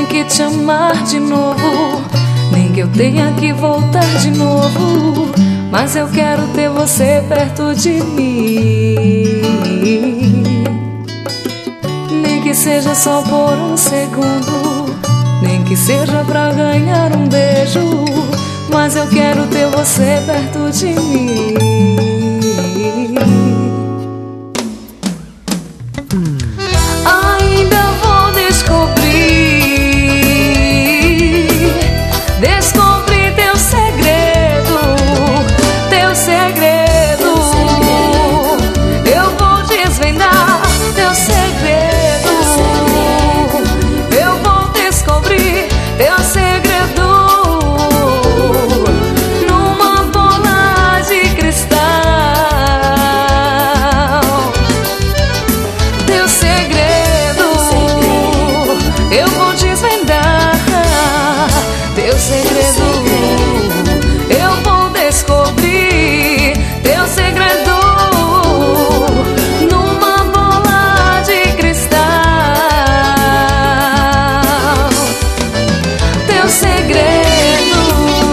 que te amar de novo, nem que eu tenha que voltar de novo, mas eu quero ter você perto de mim. Nem que seja só por um segundo, nem que seja pra ganhar um beijo, mas eu quero ter você perto de mim. Ainda vou descobrir teu segredo, teu segredo. Eu vou desvendar teu segredo. Eu vou descobrir teu segredo numa bola de cristal. Teu segredo, eu vou desvendar teu segredo. Eu vou descobrir teu segredo numa bola de cristal. Teu segredo.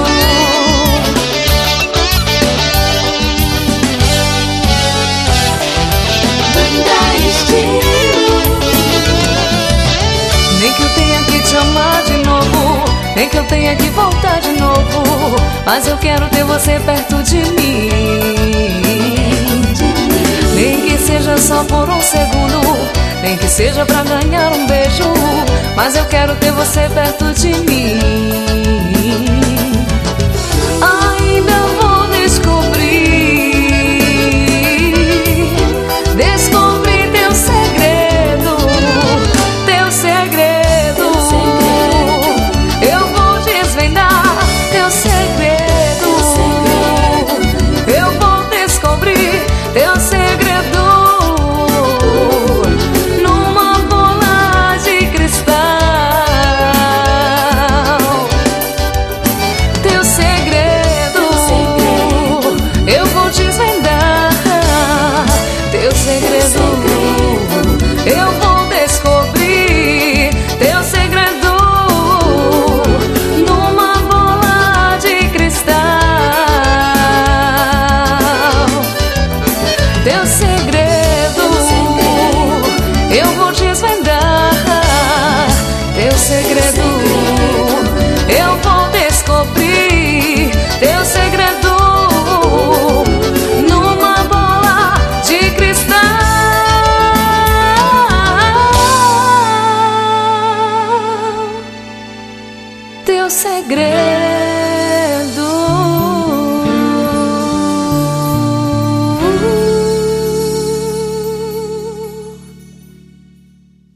Nem que eu tenha que te amar de novo, nem que eu tenha que voltar de novo, mas eu quero ter você perto de mim. Nem que seja só por um segundo, nem que seja pra ganhar um beijo, mas eu quero ter você perto de mim. Ainda vou descobrir teu segredo, teu segredo. Eu vou desvendar teu segredo. Eu vou descobrir teu segredo numa bola de cristal. Teu segredo, eu vou desvendar teu segredo. Eu vou descobrir teu segredo numa bola de cristal. Teu segredo, eu vou desvendar teu segredo. Eu vou descobrir teu segredo numa bola de cristal. Teu segredo.